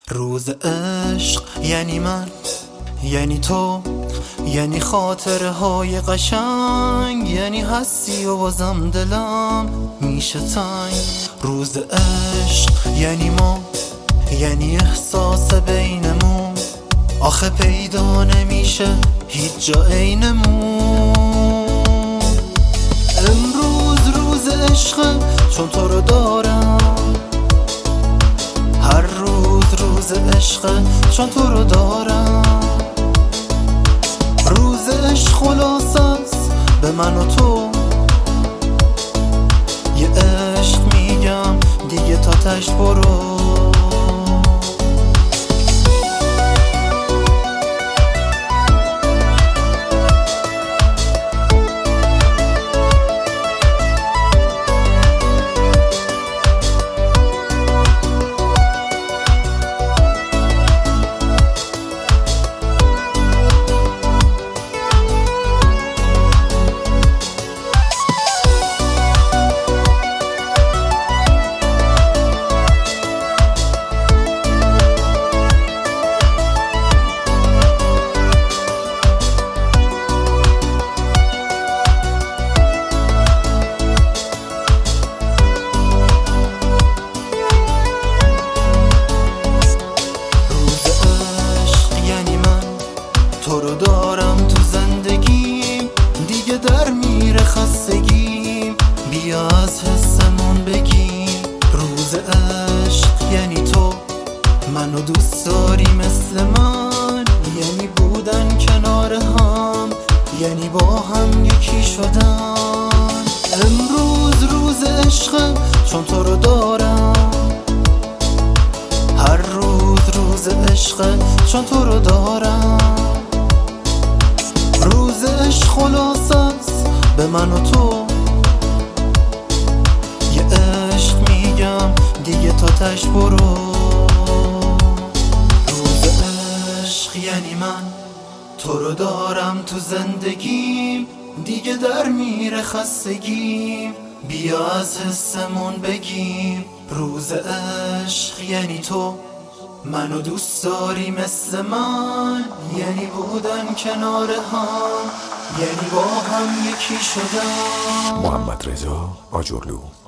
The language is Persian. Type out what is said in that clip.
روز عشق یعنی من، یعنی تو، یعنی خاطره های قشنگ، یعنی هستی و بازم دلم میشه تنگ. روز عشق یعنی ما، یعنی احساس بینمون، آخه پیدا نمیشه هیچ جا عینمون. امروز روز عشقه چون تو رو دارم، هر روز روز عشقه چون تو رو دارم. روز عشق خلاص است به من و تو، یه عشق میگم دیگه تا تشت برو. تو رو دارم تو زندگیم، دیگه در میره خستگیم، بیا از حسمون بگیم. روز عشق یعنی تو منو دوست داری مثل من، یعنی بودن کنار هم، یعنی با هم یکی شدن. امروز روز عشقه چون تو رو دارم، هر روز روز عشقه چون تو رو دارم. روز عشق خلاص است به من و تو، یه عشق میگم دیگه تا تشت برو. روز عشق یعنی من، تو رو دارم تو زندگیم، دیگه در میره خستگیم، بیا از حسمون بگیم. روز عشق یعنی تو منو دوست داری مثل من، یعنی بودن کنار هم، یعنی با هم یکی شدن. محمد رضا آجرلو.